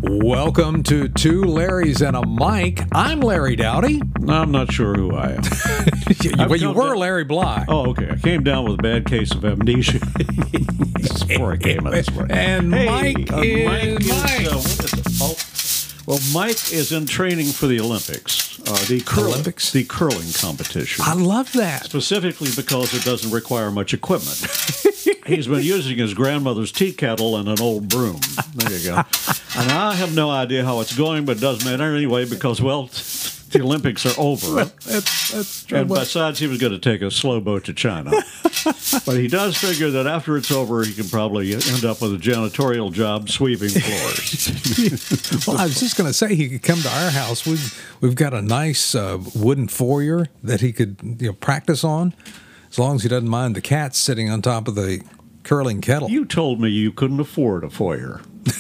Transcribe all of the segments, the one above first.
Welcome to Two Larrys and a Mike. I'm Larry Dowdy. I'm not sure who I am. Well, you were Larry Bly. Oh, okay. I came down with a bad case of amnesia before I came in this morning. And Mike is Mike. Well, Mike is in training for the Olympics. Olympics? The curling competition. I love that. Specifically because it doesn't require much equipment. He's been using his grandmother's tea kettle and an old broom. There you go. And I have no idea how it's going, but it doesn't matter anyway because, well, the Olympics are over. Well, that's true. And besides, he was going to take a slow boat to China. But he does figure that after it's over, he can probably end up with a janitorial job sweeping floors. Well, I was just going to say he could come to our house. We've got a nice wooden foyer that he could practice on, as long as he doesn't mind the cats sitting on top of the curling kettle. You told me you couldn't afford a foyer.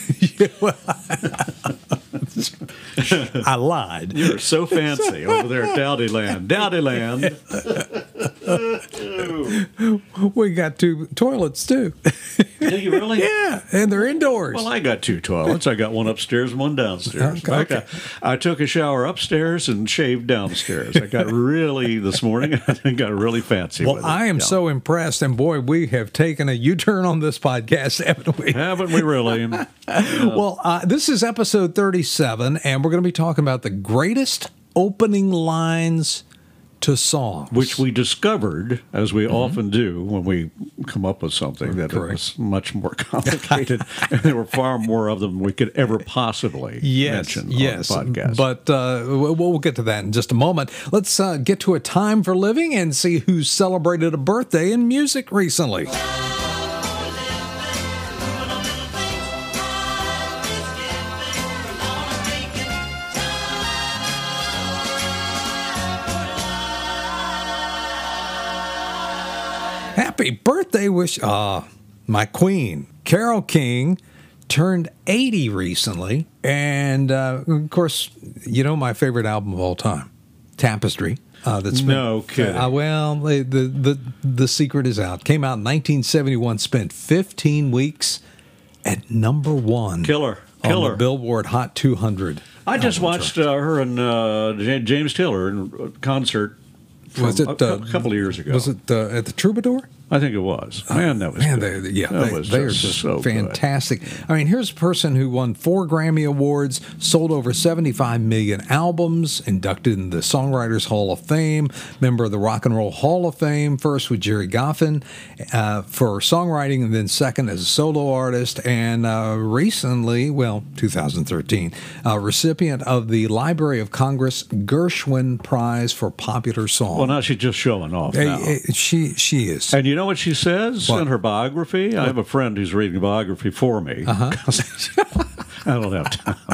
I lied. You're so fancy over there at Dowdyland. Dowdyland. We got two toilets, too. Do you really? Yeah, and they're indoors. Well, I got two toilets. I got one upstairs and one downstairs. Okay. I took a shower upstairs and shaved downstairs. I got really, this morning, I got really fancy with it. I am so impressed, and boy, we have taken a U-turn on this podcast, haven't we? Haven't we really? Well, this is episode 37, and we're going to be talking about the greatest opening lines to songs. Which we discovered, as we often do when we come up with something, that Correct. it was much more complicated, and there were far more of them than we could ever possibly mention on the podcast. But we'll get to that in just a moment. Let's get to a time for living and see who's celebrated a birthday in music recently. Happy birthday wish. My queen, Carole King, turned 80 recently. And, of course, my favorite album of all time, Tapestry. That's been, No kidding. Well, the secret is out. Came out in 1971, spent 15 weeks at number one. Killer. On the Billboard Hot 200. I just watched her and James Taylor in concert Was it a couple of years ago. Was it at the Troubadour? I think it was. Man, that was good. They are just so fantastic. I mean, here's a person who won 4 Grammy Awards, sold over 75 million albums, inducted in the Songwriters Hall of Fame, member of the Rock and Roll Hall of Fame, first with Jerry Goffin for songwriting, and then second as a solo artist, and recently, 2013, recipient of the Library of Congress Gershwin Prize for Popular Song. Well, now she's just showing off now. She is. And you know what she says in her biography? I have a friend who's reading a biography for me. I don't have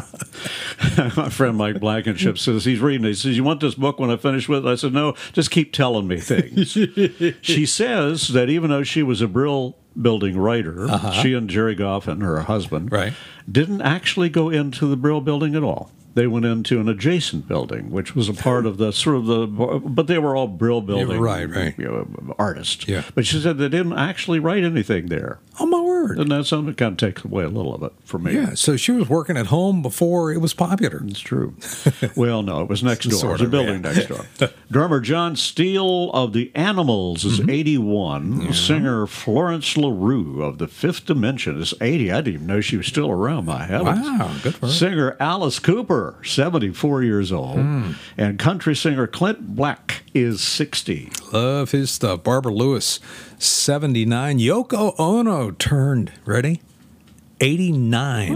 time. My friend Mike Blankenship says he's reading it. He says, "You want this book when I finish with it?" I said, "No, just keep telling me things." She says that even though she was a Brill Building writer, she and Jerry Goffin, her husband, didn't actually go into the Brill Building at all. They went into an adjacent building, which was a part of but they were all Brill Building artists. Yeah. But she said they didn't actually write anything there. Oh, my word. And that's something that kind of takes away a little of it for me. Yeah, so she was working at home before it was popular. It's true. Well, no, it was next door. Sort It was a of, building next door. Drummer John Steele of the Animals is 81. Singer Florence LaRue of the Fifth Dimension is 80. I didn't even know she was still around, my heavens. Wow, good for her. Singer Alice Cooper, 74 years old. And country singer Clint Black is 60. Love his stuff. Barbara Lewis, 79. Yoko Ono turned, ready? 89.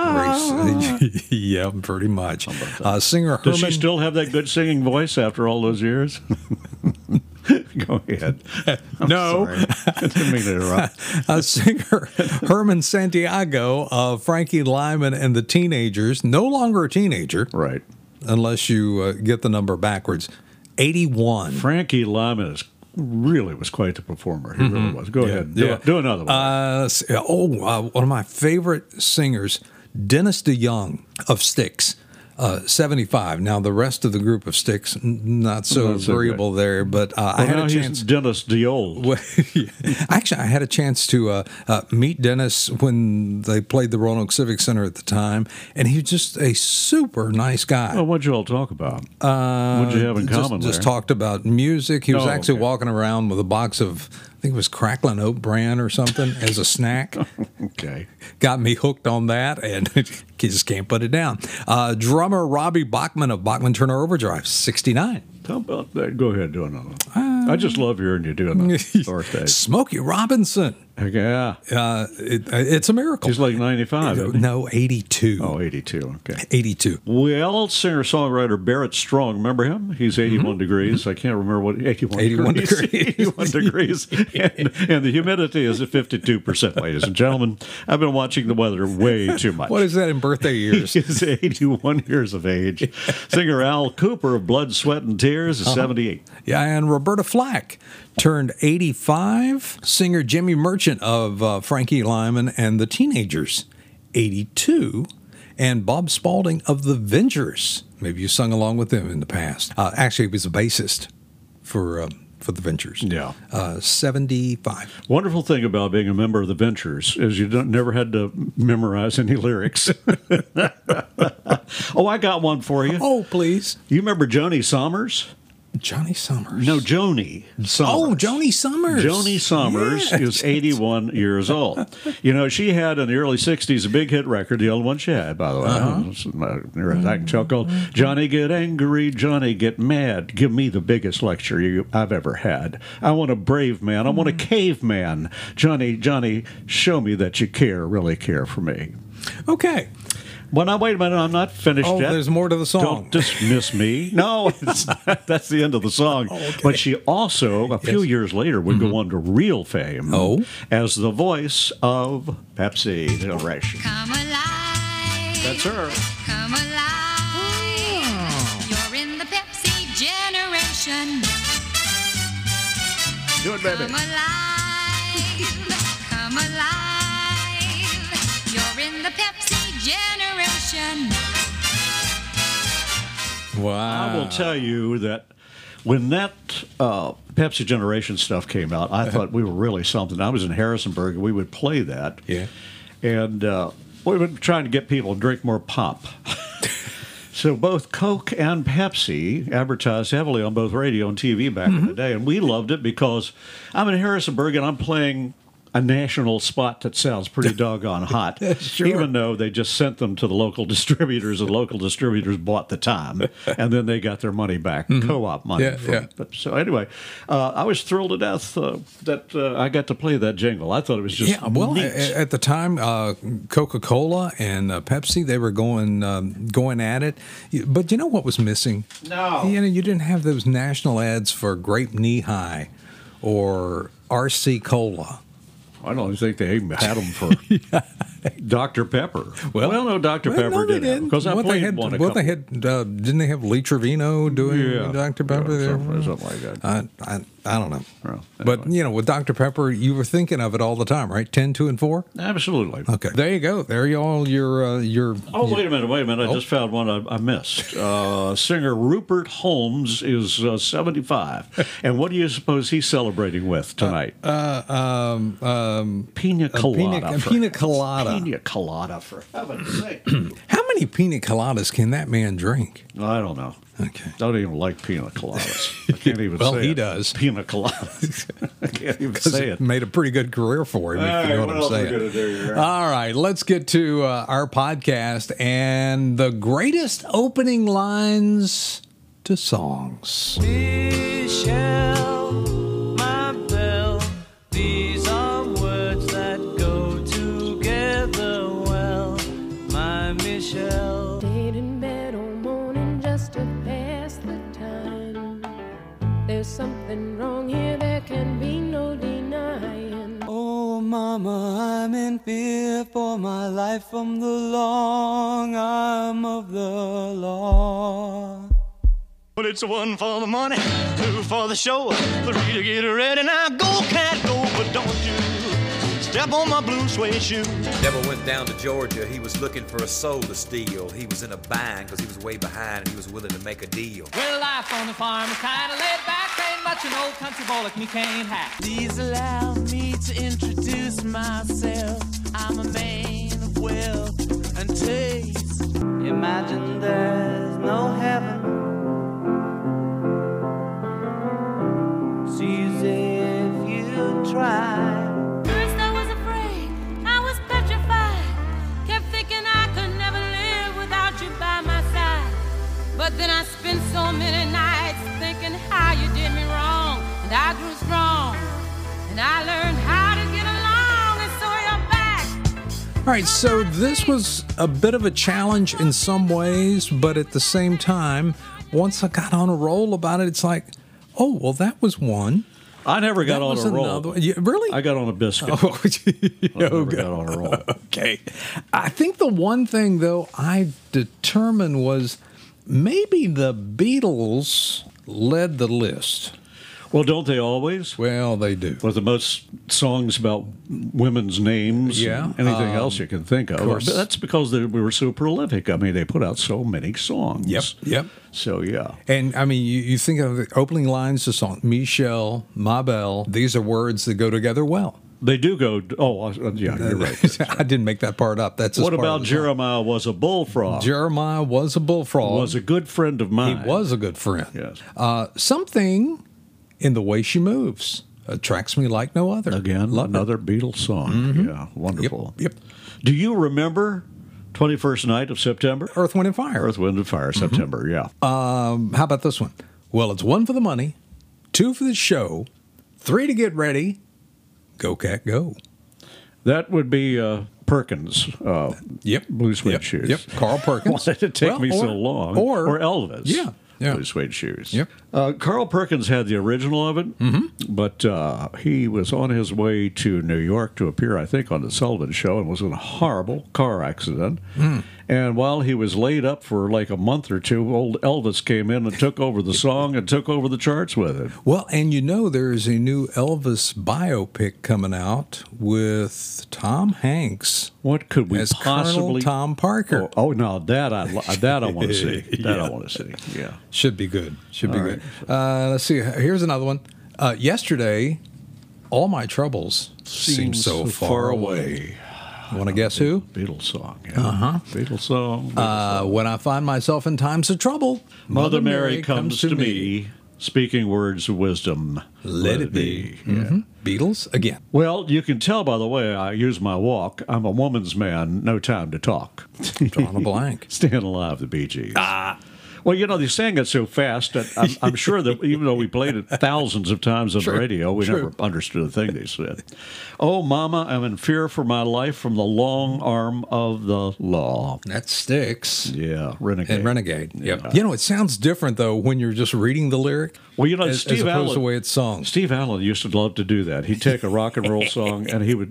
Yeah, pretty much. Singer Herman. Does she still have that good singing voice after all those years? Go ahead. No. Sorry. I didn't mean to interrupt. Singer Herman Santiago of Frankie Lyman and the Teenagers, no longer a teenager. Right. Unless you get the number backwards. 81. Frankie Lyman really was quite the performer. He really was. Go ahead. Do another one. One of my favorite singers, Dennis DeYoung of Styx. 75. Now, the rest of the group of Styx, not so agreeable there, but I had a chance. Dennis DeOld. Actually, I had a chance to meet Dennis when they played the Roanoke Civic Center at the time, and he was just a super nice guy. Well, what'd you all talk about? What'd you have in common Just talked about music. He was actually walking around with a box of, I think it was Cracklin' Oat Bran or something as a snack. Okay. Got me hooked on that, and just can't put it down. Drummer Robbie Bachman of Bachman Turner Overdrive, 69. How about that? Go ahead, do another one. I just love hearing you doing that birthday. Smokey Robinson. Yeah. It's a miracle. He's like 95, isn't he? No, 82. Oh, 82. Okay. 82. Well, singer-songwriter Barrett Strong, remember him? He's 81 degrees. I can't remember what 81 degrees. 81 degrees. And the humidity is at 52%, ladies and gentlemen. I've been watching the weather way too much. What is that in birthday years? He is 81 years of age. Singer Al Cooper of Blood, Sweat, and Tears is 78. Yeah, and Roberta Flack turned 85. Singer Jimmy Merchant of Frankie Lyman and the Teenagers, 82. And Bob Spalding of the Ventures. Maybe you sung along with them in the past. Actually, he was a bassist for the Ventures. Yeah. 75. Wonderful thing about being a member of the Ventures is you never had to memorize any lyrics. Oh, I got one for you. Oh, please. You remember Joni Summers? Johnny Summers. No, Joni Summers. Oh, Joni Summers. Joni Summers is 81 years old. You know, she had in the early 60s a big hit record, the only one she had, by the way. I can tell, called Johnny Get Angry, Johnny Get Mad. Give me the biggest lecture I've ever had. I want a brave man. I want a caveman. Johnny, show me that you really care for me. Okay. Well, now, wait a minute. I'm not finished yet. Oh, there's more to the song. Don't dismiss me. No, that's the end of the song. Oh, okay. But she also, a few years later, would go on to real fame as the voice of Pepsi Generation. Come alive. That's her. Come alive. Oh. You're in the Pepsi generation. Do it, baby. Come alive. Come alive. You're in the Pepsi generation. Wow. I will tell you that when that Pepsi Generation stuff came out, I thought we were really something. I was in Harrisonburg, and we would play that. Yeah. And we were trying to get people to drink more pop. So both Coke and Pepsi advertised heavily on both radio and TV back in the day, and we loved it because I'm in Harrisonburg, and I'm playing a national spot that sounds pretty doggone hot, sure. Even though they just sent them to the local distributors, and local distributors bought the time, and then they got their money back, co-op money. So anyway, I was thrilled to death that I got to play that jingle. I thought it was just neat. At the time, Coca-Cola and Pepsi, they were going at it. But you know what was missing? No. You didn't have those national ads for Grape Knee High or RC Cola. I don't think they even had them for Dr. Pepper. Well, no, Dr. Pepper didn't. Because I played one a couple. Didn't they have Lee Trevino doing Dr. Pepper there? Something like that. I don't know. Well, but, with Dr. Pepper, you were thinking of it all the time, right? 10, 2, and 4? Absolutely. Okay. There you go. There you all your Oh, wait a minute. I just found one I missed. Singer Rupert Holmes is 75. And what do you suppose he's celebrating with tonight? Pina colada. Pina colada. Pina colada, for heaven's sake. How many pina coladas can that man drink? I don't know. Okay. I don't even like pina coladas. I can't even say it. Well, he does. Pina coladas. I can't even say it. Made a pretty good career for him, if you know what I'm saying. All right, let's get to our podcast and the greatest opening lines to songs. Michelle, my belle, these are words that go together well. My Michelle. Stayed in bed all morning just to pass the time. There's something wrong here, there can be no denying. Oh, mama, I'm in fear for my life from the long arm of the law. Well, it's 1 for the money, 2 for the show, 3 to get ready. Now go, cat, go, but don't you step on my blue suede shoe. Devil went down to Georgia, he was looking for a soul to steal. He was in a bind because he was way behind and he was willing to make a deal. Well, life on the farm is kinda laid back. Ain't much an old country boy like me can't hack. Please allow me to introduce myself. I'm a man of wealth and taste. Imagine there's no heaven. It's easy if you try. First I was afraid, I was petrified. Kept thinking I could never live without you by my side. But then I spent so many nights thinking how you did me wrong. And I grew strong, and I learned how to get along, and so you're back. All right, so this was a bit of a challenge in some ways, but at the same time, once I got on a roll about it, it's like, oh, well, that was one. I never got That on was a roll. another one. Yeah, really? I got on a biscuit. Oh, I never got on a roll. Okay. I think the one thing, though, I determined was maybe the Beatles led the list. Well, don't they always? Well, they do. With the most songs about women's names, Yeah, and anything else you can think of. course. But that's because we were so prolific. I mean, they put out so many songs. Yep. So, yeah. And I mean, you think of the opening lines of the song, Michelle, Ma Belle, these are words that go together well. They do go, yeah, you're right. I didn't make that part up. That's just What part of about the song. Jeremiah was a bullfrog? Jeremiah was a bullfrog. Was a good friend of mine. He was a good friend. Yes. Something in the way she moves attracts me like no other. Again, Love it. another Beatles song. Yeah, wonderful. Yep. Do you remember 21st Night of September? Earth, Wind, and Fire. Earth, Wind, and Fire, September, yeah. How about this one? Well, it's 1 for the money, 2 for the show, 3 to get ready. Go, cat, go. That would be Perkins. Yep. Blue Suede Yep. Shoes. Yep. Carl Perkins. Why did it take Well, me or- so long? or- Elvis. Yeah. Blue Suede Shoes. Yep. Carl Perkins had the original of it, but he was on his way to New York to appear, I think, on the Sullivan Show and was in a horrible car accident. And while he was laid up for like a month or two, old Elvis came in and took over the song and took over the charts with it. Well, and you know there's a new Elvis biopic coming out with Tom Hanks What could we as possibly... Colonel Tom Parker. Oh, no, that I want to see. That I want to see, yeah. Should be good. Should be All good. Let's see. Here's another one. Yesterday, All My Troubles seem so far away. Want to guess who? Beatles song. Yeah. Beatles song. When I find myself in times of trouble, Mother Mary comes to me, speaking words of wisdom. Let it be. Yeah. Beatles again. Well, you can tell by the way I use my walk, I'm a woman's man, no time to talk. Drawing a blank. Staying Alive, the Bee Gees. Well, you know, they sang it so fast that I'm sure that even though we played it thousands of times on the radio, we never understood a thing they said. Oh, Mama, I'm in fear for my life from the long arm of the law. That sticks. Yeah, Renegade. And Renegade. Yep. Yeah. You know, it sounds different though when you're just reading the lyric. Well, you know, as Steve opposed Allen, to the way it's sung. Steve Allen used to love to do that. He'd take a rock and roll song and he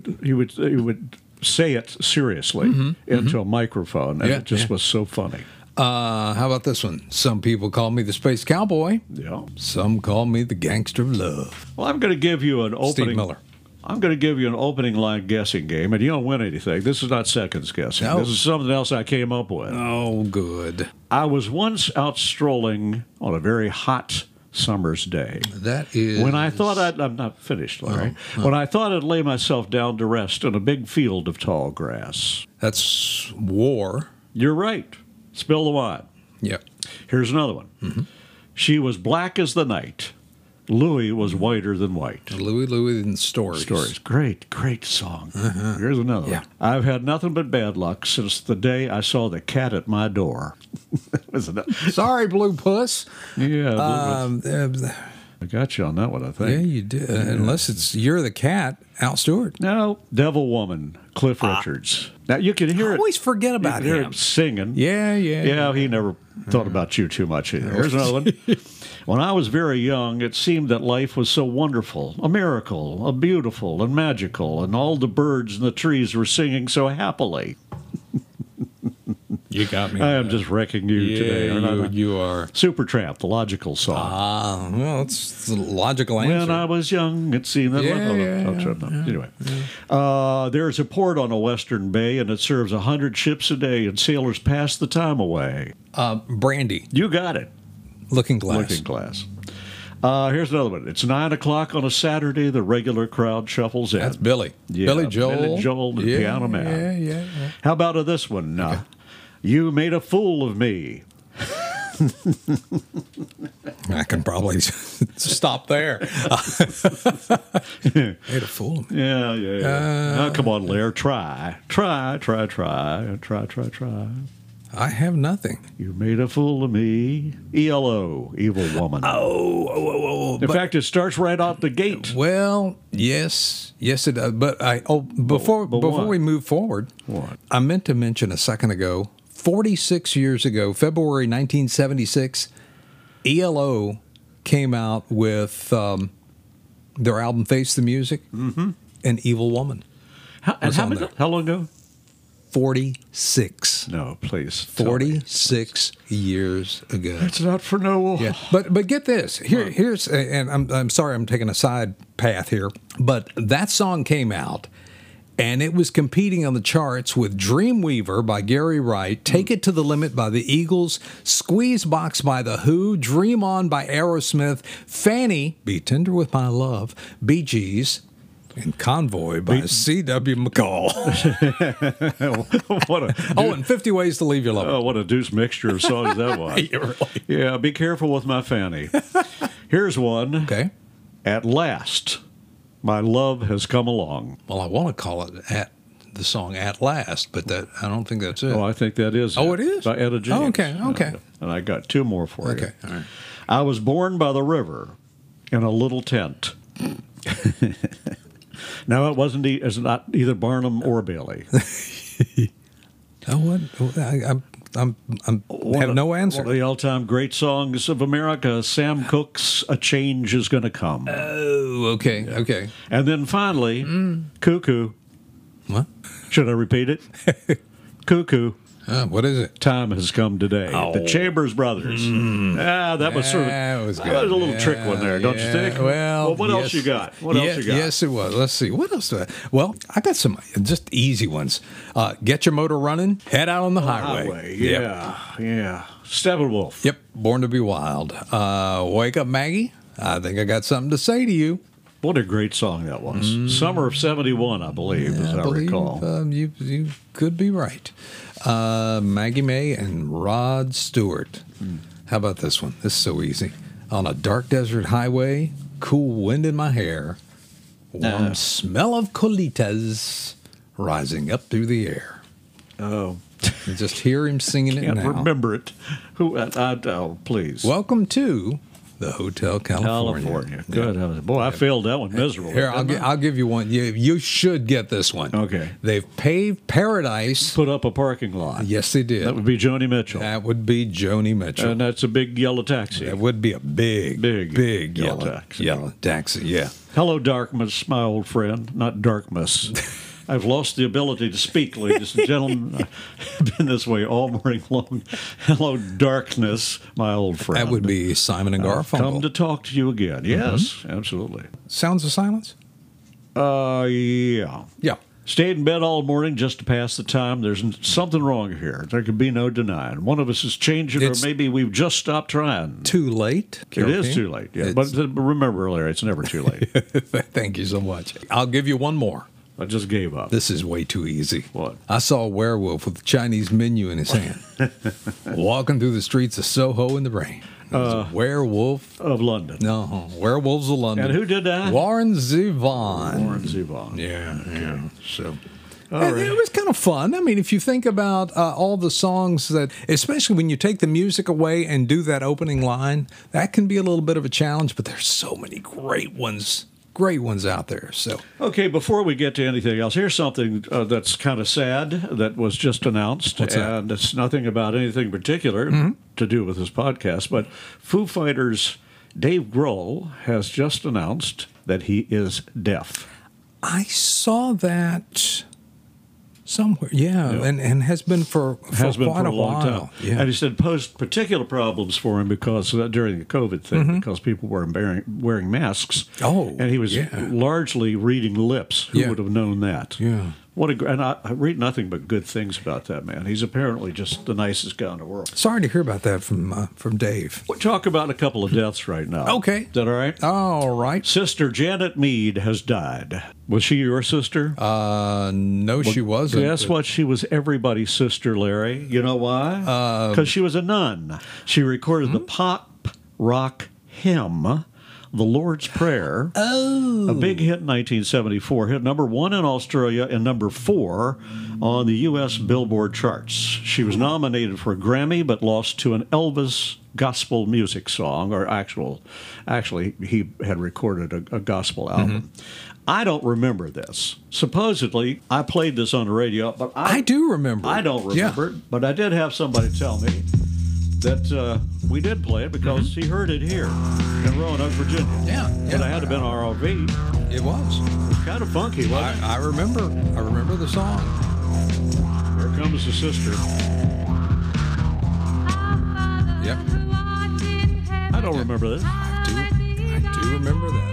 would say it seriously into a microphone, and it just was so funny. How about this one? Some people call me the Space Cowboy. Yeah. Some call me the Gangster of Love. Well, I'm going to give you an opening. Steve Miller. I'm going to give you an opening line guessing game, and you don't win anything. This is not seconds guessing. No. This is something else I came up with. Oh, good. I was once out strolling on a very hot summer's day. That is. When I thought I'm not finished, Larry. When I thought I'd lay myself down to rest in a big field of tall grass. That's War. You're right. Spill the wine. Yep. Here's another one. She was black as the night. Louis was whiter than white. Louis and Stories. Stories. Great song. Here's another one. I've had nothing but bad luck since the day I saw the cat at my door. Sorry, Blue Puss. Yeah. I got you on that one, I think. Yeah, you did. Unless it's You're the Cat, Al Stewart. No, Devil Woman, Cliff Richards. Now, you can hear I it. always forget about you can hear him. it singing. Yeah. He never thought about you too much either. Here's another one. When I was very young, it seemed that life was so wonderful, a miracle, a beautiful and magical, and all the birds and the trees were singing so happily. You got me. I am just wrecking you today. Aren't I? You are. Supertramp, the logical song. Well, it's the logical answer. When I was young, it seemed that... Anyway, there's a port on a western bay, and it serves 100 ships a day, and sailors pass the time away. Brandy. You got it. Looking Glass. Looking Glass. Here's another one. It's 9 o'clock on a Saturday. The regular crowd shuffles in. That's Billy. Yeah, Billy Joel. Billy Joel, the Piano Man. Yeah. How about this one? Okay. You made a fool of me. I can probably stop there. Made a fool of me. Yeah. Now, come on, Lair. Try. I have nothing. You made a fool of me. ELO, Evil Woman. Oh. In fact, it starts right out the gate. Well, yes, it does. But before we move forward, What? I meant to mention a second ago, 46 years ago, February 1976, ELO came out with their album Face the Music and Evil Woman. How long ago? 46. No, please. 46 years ago. It's not for no. Yeah, but get this. Here's and I'm sorry I'm taking a side path here, but that song came out and it was competing on the charts with Dreamweaver by Gary Wright, Take It to the Limit by the Eagles, Squeeze Box by The Who, Dream On by Aerosmith, Fanny, Be Tender With My Love, Bee Gees, and Convoy by C.W. McCall. And 50 Ways to Leave Your Lover. Oh, what a deuce mixture of songs that was. Yeah, be careful with my Fanny. Here's one. Okay. At Last, My Love Has Come Along. Well, I want to call it the song At Last, but I don't think that's it. Oh, I think that is it is? By Etta James. Oh, okay. And I got two more for you. Okay, all right. I was born by the river in a little tent. Now, it's not either Barnum or Bailey. I have no answer. One of the all-time great songs of America, Sam Cooke's "A Change Is Gonna Come." Oh, okay, okay. And then finally, Cuckoo. What? Should I repeat it? Cuckoo. What is it? Time Has Come Today. The Chambers Brothers. That was sort of that was a little trick one there, don't you think? Well, what else you got? What else you got? Yes, it was. Let's see. What else do I? Well, I got some just easy ones. Get your motor running. Head out on the highway. Yeah. Steppenwolf. Yep. Born to be Wild. Wake Up, Maggie. I think I got something to say to you. What a great song that was. Summer of '71, I believe, as I recall. You could be right. Maggie May and Rod Stewart. How about this one? This is so easy. On a dark desert highway, cool wind in my hair, warm smell of colitas rising up through the air. Oh. You just hear him singing it now. Can't remember it. Please. Welcome to the Hotel California. Good. Yeah. Boy, I failed that one miserably. Here, I'll give you one. You should get this one. Okay. They've paved Paradise. Put up a parking lot. Yes, they did. That would be Joni Mitchell. That would be Joni Mitchell. And that's a big yellow taxi. That would be a big yellow taxi. Yellow taxi, yeah. Hello, Darkness, my old friend. Not Darkness. I've lost the ability to speak, ladies and gentlemen. I've been this way all morning long. Hello, Darkness, my old friend. That would be Simon and Garfunkel. Come to talk to you again. Yes, absolutely. Sounds of Silence? Yeah. Yeah. Stayed in bed all morning just to pass the time. There's something wrong here. There could be no denying. One of us is changing, or maybe we've just stopped trying. Too late? It is too late, yeah. But remember, Larry, it's never too late. Thank you so much. I'll give you one more. I just gave up. This is way too easy. What? I saw a werewolf with a Chinese menu in his hand, walking through the streets of Soho in the rain. A werewolf of London. No, Werewolves of London. And who did that? Warren Zevon. Warren Zevon. Yeah. So. Right. It was kind of fun. I mean, if you think about all the songs that, especially when you take the music away and do that opening line, that can be a little bit of a challenge, but there's so many great ones out there. So okay, before we get to anything else, here's something that's kind of sad that was just announced. What's that? And it's nothing about anything particular to do with this podcast, but Foo Fighters' Dave Grohl has just announced that he is deaf. I saw that Somewhere, yeah. And has been for Has been quite for a long while. time. Yeah. And he said posed particular problems for him because during the COVID thing, because people were wearing masks. Oh, and he was largely reading lips. Who would have known that? Yeah. And I read nothing but good things about that man. He's apparently just the nicest guy in the world. Sorry to hear about that from Dave. We'll talk about a couple of deaths right now. Okay. Is that all right? All right. Sister Janet Mead has died. Was she your sister? No, she wasn't. Guess what? She was everybody's sister, Larry. You know why? Because she was a nun. She recorded the pop rock hymn, The Lord's Prayer. Oh. A big hit in 1974. Hit number 1 in Australia and number 4 on the U.S. Billboard charts. She was nominated for a Grammy but lost to an Elvis gospel music song, or actually he had recorded a gospel album. I don't remember this. Supposedly, I played this on the radio, but I do remember. I don't remember it, but I did have somebody tell me that we did play it because he heard it here in Roanoke, Virginia. Yeah. But it had to have been ROV. It was. It was kind of funky, wasn't it? I remember. I remember the song. Here comes the sister. Yep. I don't remember this. I do remember that.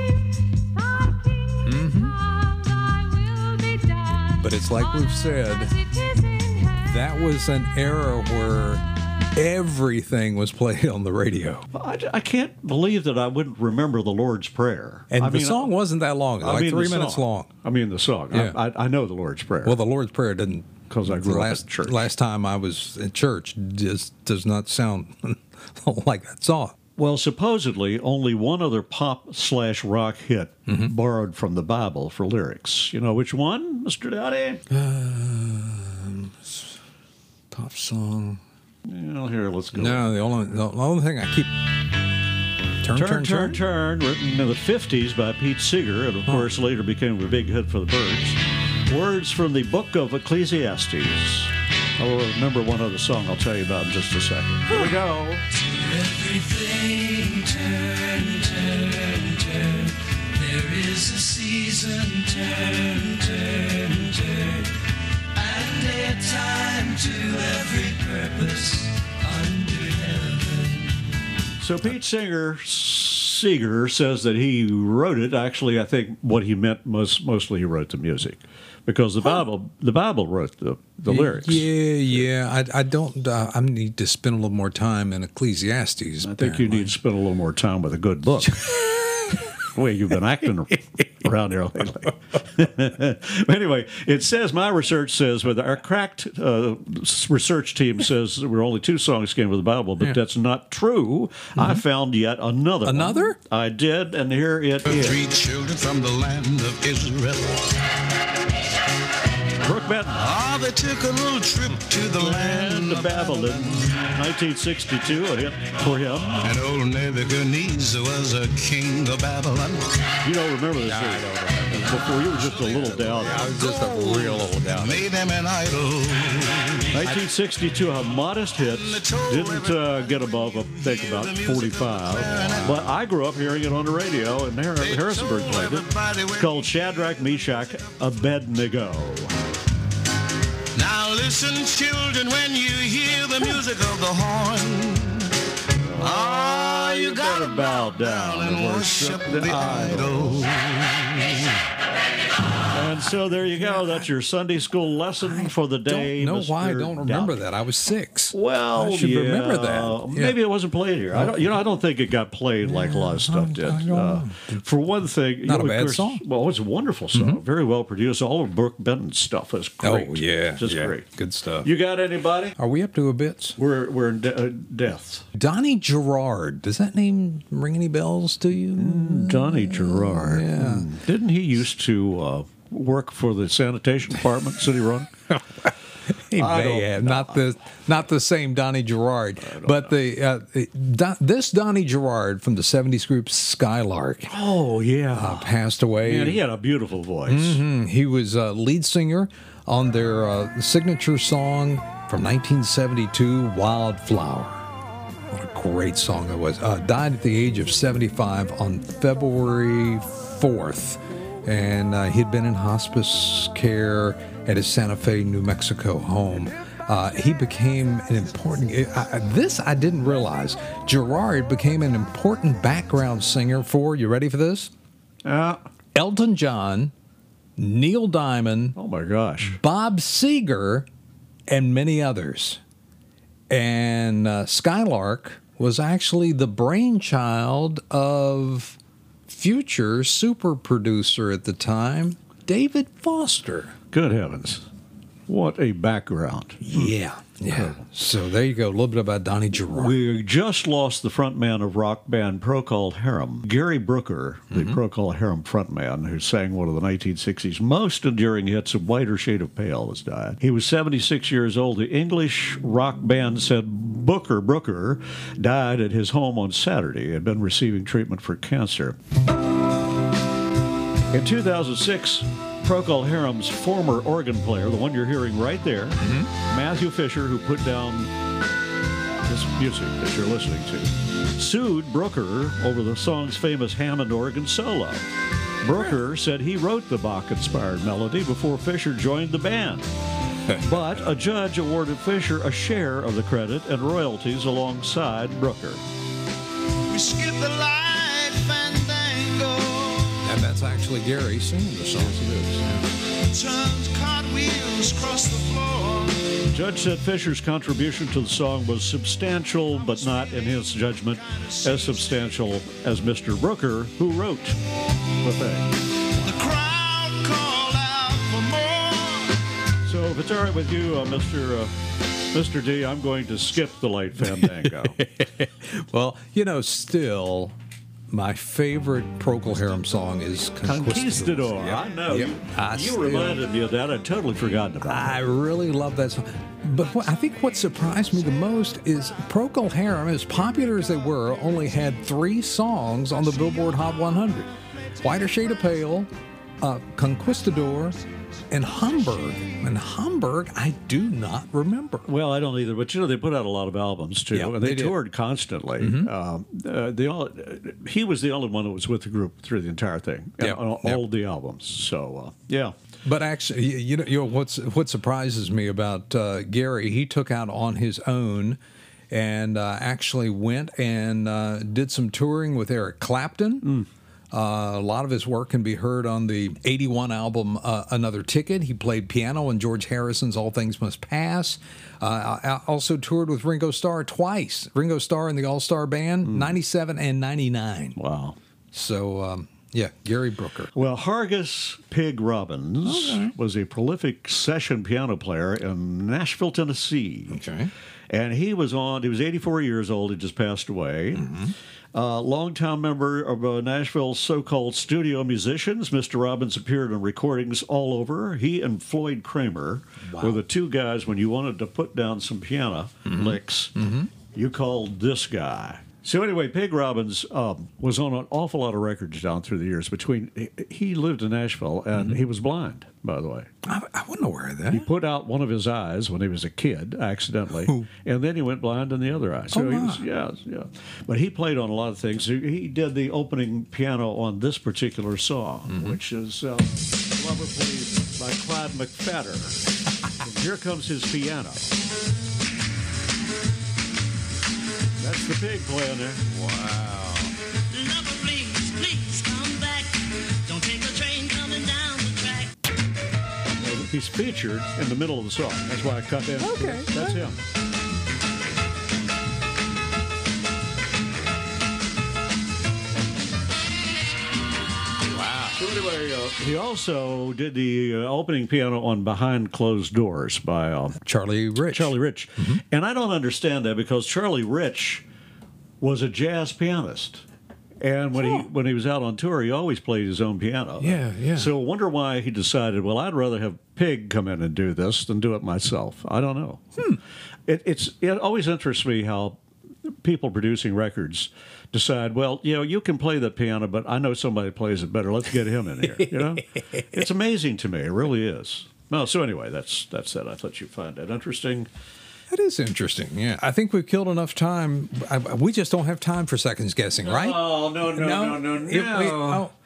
But it's like we've said, that was an era where everything was played on the radio. I can't believe that I wouldn't remember the Lord's Prayer. And the song wasn't that long. It was like 3 minutes long. I mean the song. Yeah. I know the Lord's Prayer. Well, the Lord's Prayer didn't. Because I grew up at church. Last time I was at church just does not sound like that song. Well, supposedly only one other pop/rock hit borrowed from the Bible for lyrics. You know which one, Mr. Dowdy? Pop song. Well, here, let's go. No, the only thing I keep... Turn. Written in the 50s by Pete Seeger, and of course later became a big hit for the Byrds. Words from the Book of Ecclesiastes. I'll remember one other song I'll tell you about in just a second. Here we go. Everything turn, turn, turn. There is a season, turn, turn, turn. And a time to every purpose under heaven. So Pete Seeger says that he wrote it. Actually, I think what he meant mostly he wrote the music. Because the Bible wrote the lyrics. Yeah. I don't. I need to spend a little more time in Ecclesiastes. I think you need to spend a little more time with a good book. The way you've been acting around here lately. Anyway, it says, my research says, but our cracked research team says there were only 2 songs came with the Bible, but that's not true. I found yet another. Another? I did, and here it is. 3 children from the land of Israel. Brooke Benton. They took a little trip to the land of Babylon. 1962, a hit for him. And old Nebuchadnezzar was a king of Babylon. You don't remember this? I don't remember. Before you were just a little down. I was just a real little down. Made him an idol. 1962, a modest hit. Didn't get above, I think, about 45. But I grew up hearing it on the radio, and Harrisonburg played it. It's called Shadrach, Meshach, Abednego. Now listen, children, when you hear the music of the horn. You gotta bow down and worship the idol. And so there you go. That's your Sunday school lesson for the day. I don't know why I Mr. don't remember Dowdy. that. I was 6. Well, I should remember that. Maybe it wasn't played here. I don't think it got played like a lot of stuff did. For one thing, Not a bad song. Well, it's a wonderful song. Very well produced. All of Brooke Benton's stuff is great. Oh yeah, just yeah. great. Good stuff. You got anybody? Are we up to a bits? We're in deaths. Donnie Gerard. Does that name ring any bells to you? Donnie Gerard. Yeah. Didn't he used to work for the sanitation department, City Run? He may have not the same Donnie Gerard, but this Donnie Gerard from the '70s group Skylark. Oh yeah, passed away. And he had a beautiful voice. He was lead singer on their signature song from 1972, "Wildflower." What a great song it was. Died at the age of 75 on February 4th. and he'd been in hospice care at his Santa Fe, New Mexico home. He became an important, this I didn't realize, Gerard became an important background singer for, you ready for this? Elton John, Neil Diamond, oh my gosh, Bob Seger, and many others. And Skylark was actually the brainchild of future super producer at the time, David Foster. Good heavens. What a background. Yeah. So there you go. A little bit about Donnie Gerard. We just lost the frontman of rock band Procol Harum, Gary Brooker, the Procol Harum frontman who sang one of the 1960s most enduring hits of Whiter Shade of Pale, has died. He was 76 years old. The English rock band said Brooker died at his home on Saturday. He had been receiving treatment for cancer. In 2006, Procol Harum's former organ player, the one you're hearing right there, Matthew Fisher, who put down this music that you're listening to, sued Brooker over the song's famous Hammond organ solo. Brooker said he wrote the Bach-inspired melody before Fisher joined the band. But a judge awarded Fisher a share of the credit and royalties alongside Brooker. We skip the light fandango. And that's actually Gary singing the song. Turns cartwheels across the floor. The judge said Fisher's contribution to the song was substantial, but not, in his judgment, as substantial as Mr. Brooker, who wrote the thing. The crowd called out for more. So if it's all right with you, Mr. D, I'm going to skip the light fandango. Well, still, my favorite Procol Harum song is Conquistador. Yep. I know. Yep. You reminded me of that. I'd totally forgotten about it. I really love that song. But I think what surprised me the most is Procol Harum, as popular as they were, only had 3 songs on the Billboard Hot 100. Whiter Shade of Pale, Conquistador, and Hamburg. And Hamburg, I do not remember. Well, I don't either. But, they put out a lot of albums, too. Yeah, and they did. toured constantly. He was the only one that was with the group through the entire thing. On all of the albums. So, yeah. But actually, what surprises me about Gary, he took out on his own and actually went and did some touring with Eric Clapton. A lot of his work can be heard on the 81 album Another Ticket. He played piano in George Harrison's All Things Must Pass. Also toured with Ringo Starr twice. Ringo Starr and the All-Star Band, 97 and 99. Wow. So, Gary Brooker. Well, Hargus Pig Robbins was a prolific session piano player in Nashville, Tennessee. Okay. And he was 84 years old. He just passed away. Longtime member of Nashville's so-called studio musicians. Mr. Robbins appeared in recordings all over. He and Floyd Kramer were the 2 guys when you wanted to put down some piano licks. You called this guy. So anyway, Pig Robbins was on an awful lot of records down through the years. He lived in Nashville, and he was blind, by the way. I wasn't aware of that. He put out one of his eyes when he was a kid, accidentally, and then he went blind in the other eye. So he was, But he played on a lot of things. He did the opening piano on this particular song, which is Lover Please by Clyde McPhatter. And here comes his piano. That's the pig playing there. Wow. Lover, please come back. Don't take the train coming down the track. He's featured in the middle of the song. That's why I cut in. Okay. That's him. Wow. So anyway, he also did the opening piano on Behind Closed Doors by Charlie Rich. And I don't understand that because Charlie Rich was a jazz pianist. And when he was out on tour, he always played his own piano. Yeah. So I wonder why he decided, well, I'd rather have Pig come in and do this than do it myself. I don't know. It always interests me how people producing records decide, well, you can play that piano, but I know somebody plays it better. Let's get him in here. It's amazing to me. It really is. Well, so anyway, that's that. I thought you'd find that interesting. That is interesting, yeah. I think we've killed enough time. We just don't have time for seconds guessing, right? Oh, no.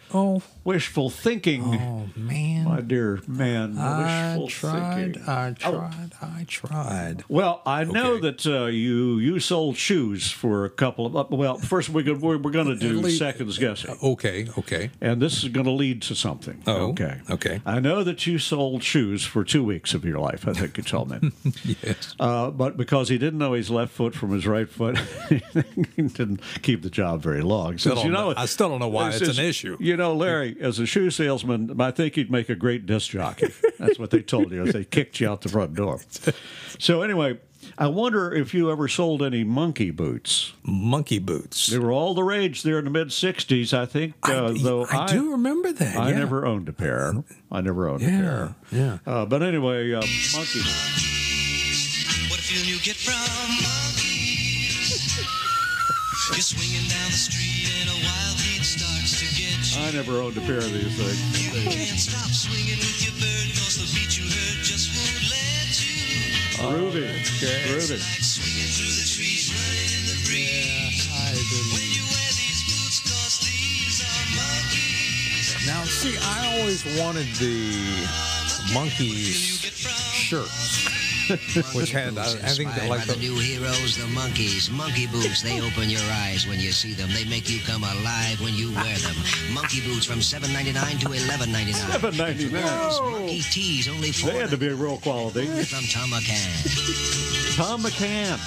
Oh. Wishful thinking. Oh, man. My dear man. Wishful thinking. I tried. Well, I know that you sold shoes for a couple of. Well, first we're going to do seconds guessing. Okay. And this is going to lead to something. Oh, okay. I know that you sold shoes for 2 weeks of your life. I think you told me. Yes. But because he didn't know his left foot from his right foot, he didn't keep the job very long. I still don't know why it's an issue. You know, Larry, as a shoe salesman, I think you'd make a great disc jockey. That's what they told you as they kicked you out the front door. So anyway, I wonder if you ever sold any monkey boots. Monkey boots. They were all the rage there in the mid-'60s, I think. Though I do remember that. I never owned a pair. a pair. Yeah. But anyway, monkey boots. What a feeling you get from monkeys. You're swinging down the street and a wild beat starts to get you. I never owned a pair of these things. You can't stop swinging with your bird, 'cause the beat you heard just won't let you. Groovy. It's like swinging through the trees, running in the breeze. When you wear these boots, 'cause these are monkeys. Now, see, I always wanted the monkeys shirts. Which had, I think, by the new heroes, the monkeys. Monkey boots, they open your eyes when you see them. They make you come alive when you wear them. Monkey boots from $7.99 to $11.99. $7.99. Monkey tees, only $4. They had to be a real quality. From Tom McCann. Tom McCann.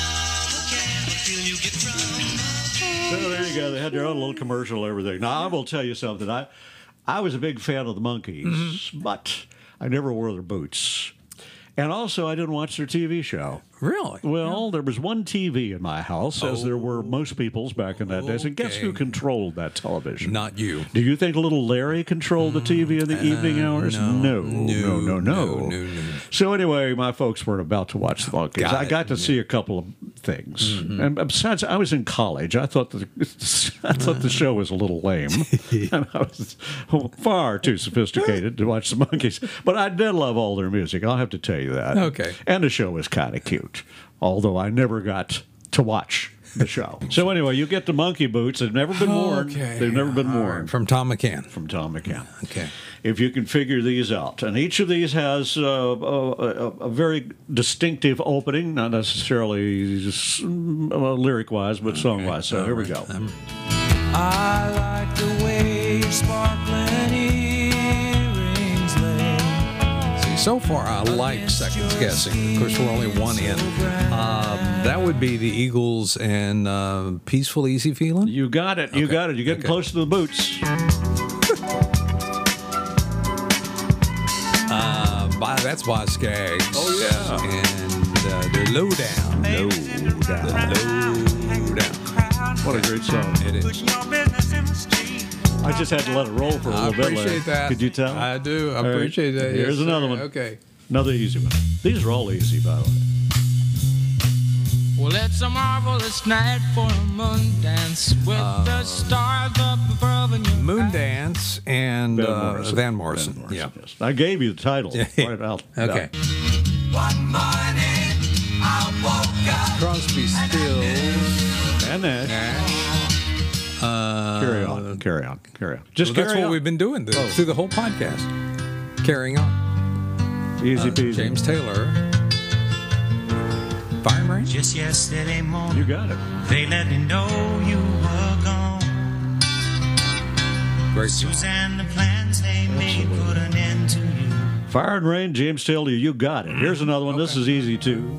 So there you go. They had their own little commercial and everything. Now, I will tell you something. I was a big fan of the Monkees, but I never wore their boots. And also, I didn't watch their TV show. Really? Well, there was one TV in my house, as there were most people's back in that days. And guess who controlled that television? Not you. Do you think little Larry controlled the TV in the evening hours? No. So anyway, my folks weren't about to watch the Monkees. I got to see a couple of things. And besides, I was in college. I thought the show was a little lame. And I was far too sophisticated to watch the Monkees. But I did love all their music. I'll have to tell you that. Okay. And the show was kind of cute. Although I never got to watch the show. So anyway, you get the monkey boots. They've never been worn. They've never been worn. From Tom McCann. From Tom McCann. Okay. If you can figure these out. And each of these has a very distinctive opening, not necessarily just lyric-wise, but song-wise. So here we go. I like the way your sparkling earrings lay. So far, I like seconds guessing. Of course, we're only one in. That would be the Eagles and Peaceful, Easy Feeling? You got it. You got it. You're getting close to the boots. That's by Skaggs. Oh, yeah. And they're Low Down. Low Down. What a great song. It is. I just had to let it roll for a little bit. I appreciate that. Could you tell? I do. I appreciate that. Here's yes, another sir. one. Okay. Another easy one. These are all easy, by the way. Well, it's a marvelous night for a moon dance with the stars up above and your Moon Dance and Van Morrison. Yeah. Yes. I gave you the title right out. Okay. One morning I woke up. Crosby, Stills. And Nash. Carry on. Just that's carry what on. we've been doing through the whole podcast. Carrying on. Easy peasy. James Taylor. Fire and Rain. Just yesterday morning, You got it. they let me know you were gone. Great song. Suzanne, the plans they made put an end to you. Fire and Rain, James Taylor, you got it. Here's another one. This is easy, too.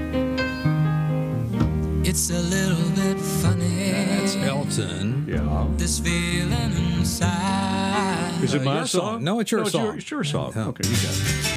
It's a little bit funny. That's Elton. Yeah. This feeling inside. Is it my your song? No, it's your song. It's your song. Yeah. Okay, you got it.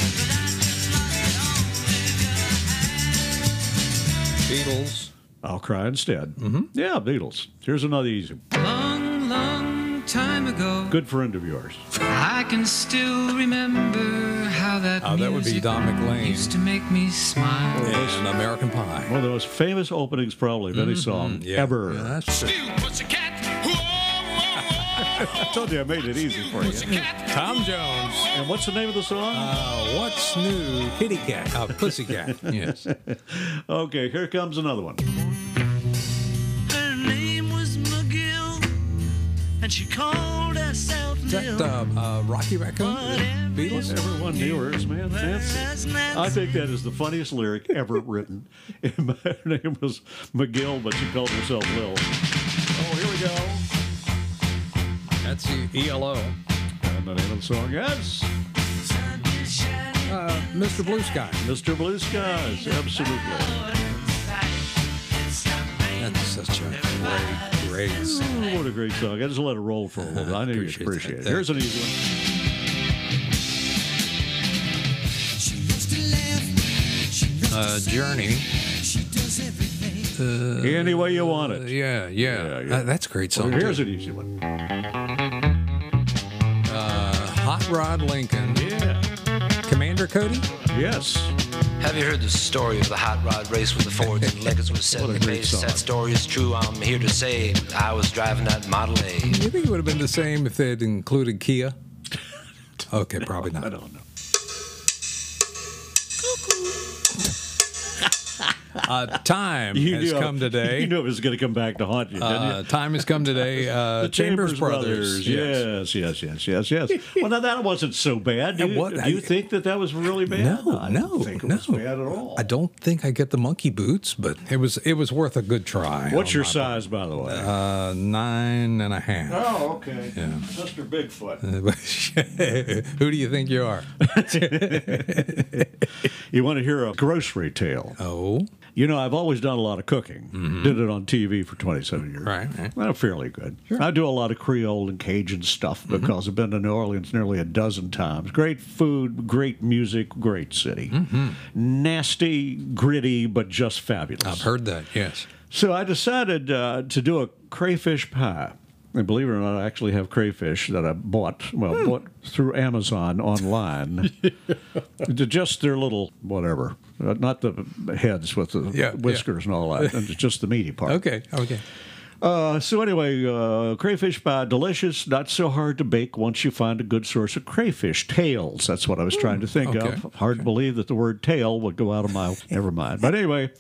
Beatles. I'll cry instead. Yeah, Beatles. Here's another easy one. Long, long time ago, Good friend of yours. I can still remember how that Oh, that would be music Don McLean. used to make me smile. And American Pie. One of the most famous openings, probably, of any song ever. Yeah, that's true. I told you I made it easy for you. Tom Jones. And what's the name of the song? What's New? Kitty Cat. Pussycat. Yes. Okay, here comes another one. Her name was McGill, and and she called herself Is that Rocky Raccoon? Beatles? Everyone knew her as Man Nancy. I think that is the funniest lyric ever written. Her name was McGill, but she called herself Lil. Oh, here we go. That's the ELO. And the name of the song is Mr. Blue Sky. Mr. Blue Skies, absolutely. That's such a great song. What a great song. I just let it roll for a little bit. I know you'd appreciate it. Here's an easy one. Journey. Any way you want it. Yeah. That's a great song. Well, here's too. an easy one. Hot Rod Lincoln. Yeah. Commander Cody? Yes. Have you heard the story of the hot rod race with the Fords and Lincolns was set in the pace? That story is true, I'm here to say. I was driving that Model A. You think it would have been the same if they had included Kia? Okay, probably not. I don't know. Time has come today. You knew it was going to come back to haunt you, didn't you? Time has come today. The Chambers Brothers. Yes. Well, now that wasn't so bad. Do you think that was really bad? I don't think it was bad at all. I don't think I get the monkey boots, but it was worth a good try. What's your size, by the way? 9.5. Oh, okay. Yeah. Mr. Bigfoot. Who do you think you are? You want to hear a grocery tale? Oh. You know, I've always done a lot of cooking. Mm-hmm. Did it on TV for 27 years. Right. Well, fairly good. Sure. I do a lot of Creole and Cajun stuff because I've been to New Orleans nearly a dozen times. Great food, great music, great city. Mm-hmm. Nasty, gritty, but just fabulous. I've heard that, yes. So I decided to do a crayfish pie. And believe it or not, I actually have crayfish that I bought through Amazon online. Just their little whatever, not the heads with the whiskers and all that, and just the meaty part. Okay. So anyway, crayfish pie, delicious, not so hard to bake once you find a good source of crayfish tails. That's what I was trying to think of. Hard to believe that the word tail would go out of my... Never mind. But anyway,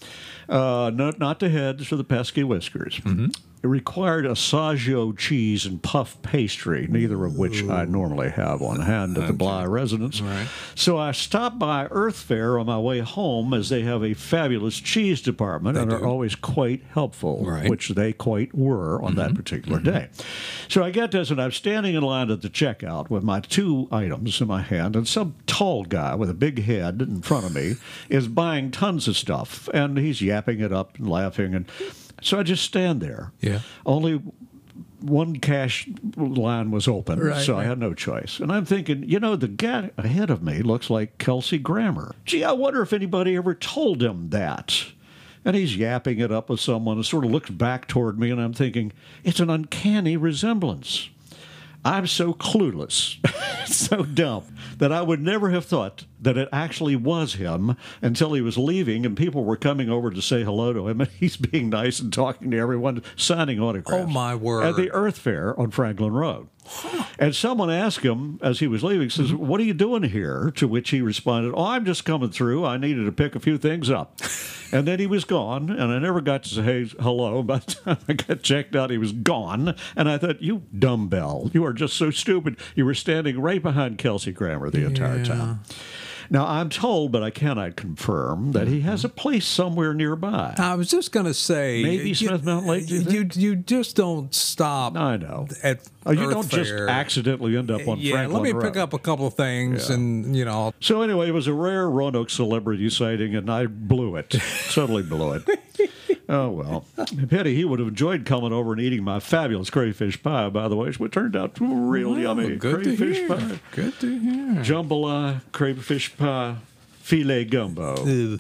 not the heads or the pesky whiskers. Mm-hmm. It required Assaggio cheese and puff pastry, neither of which I normally have on hand at the Bly residence. Right. So I stopped by Earth Fare on my way home, as they have a fabulous cheese department and are always quite helpful, which they quite were on that particular day. So I get this, and I'm standing in line at the checkout with my 2 items in my hand, and some tall guy with a big head in front of me is buying tons of stuff, and he's yapping it up and laughing, and so I just stand there. Yeah. Only one cash line was open, so I had no choice. And I'm thinking, the guy ahead of me looks like Kelsey Grammer. Gee, I wonder if anybody ever told him that. And he's yapping it up with someone and sort of looks back toward me, and I'm thinking, it's an uncanny resemblance. I'm so clueless, so dumb, that I would never have thought that it actually was him until he was leaving and people were coming over to say hello to him, and he's being nice and talking to everyone, signing autographs. Oh, my word. At the Earth Fair on Franklin Road. And someone asked him as he was leaving, says, "What are you doing here?" To which he responded, "Oh, I'm just coming through. I needed to pick a few things up." And then he was gone, and I never got to say hello. By the time I got checked out, he was gone. And I thought, you dumbbell, you are just so stupid. You were standing right behind Kelsey Grammer the entire time. Now, I'm told, but I cannot confirm, that he has a place somewhere nearby. I was just going to say... Maybe Smith Mountain Lake, do you think? You just don't stop I know. At you Earth don't Fair. just accidentally end up on Franklin let me Road. pick up a couple of things and, So anyway, it was a rare Roanoke celebrity sighting, and I blew it. Totally blew it. Oh, well. Petty, he would have enjoyed coming over and eating my fabulous crayfish pie, by the way, which turned out real yummy. Good crayfish to hear. pie. Good to hear. Jambalaya, crayfish pie, filet gumbo.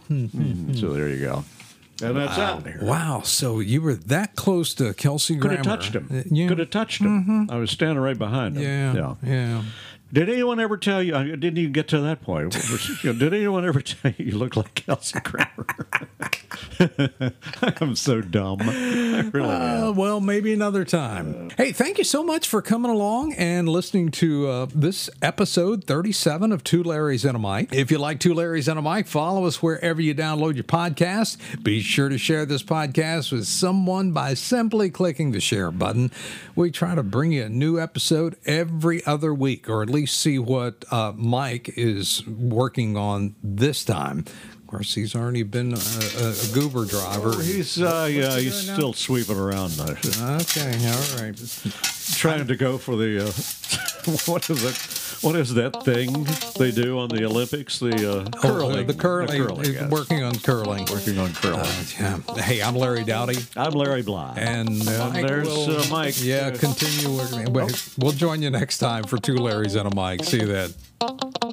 So there you go. And that's out there. Wow. So you were that close to Kelsey Could Grammer. have touched him. Could have touched him. I was standing right behind him. Yeah. Did anyone ever tell you? I didn't even get to that point. Did anyone ever tell you look like Kelsey Grammer? I'm so dumb. I really am. Well, maybe another time. Hey, thank you so much for coming along and listening to this episode 37 of Two Larrys and a Mic. If you like Two Larrys and a Mic, follow us wherever you download your podcast. Be sure to share this podcast with someone by simply clicking the share button. We try to bring you a new episode every other week, or at least see what Mike is working on this time. Of course, he's already been a goober driver. He's still sweeping around. Okay, all right. Trying to go for the what is it? What is that thing they do on the Olympics? The curling. The curling. Yes. Working on curling. Yeah. Hey, I'm Larry Dowdy. I'm Larry Bly. And there's Mike. Yeah, continue working. We'll join you next time for Two Larrys and a Mic. See you then.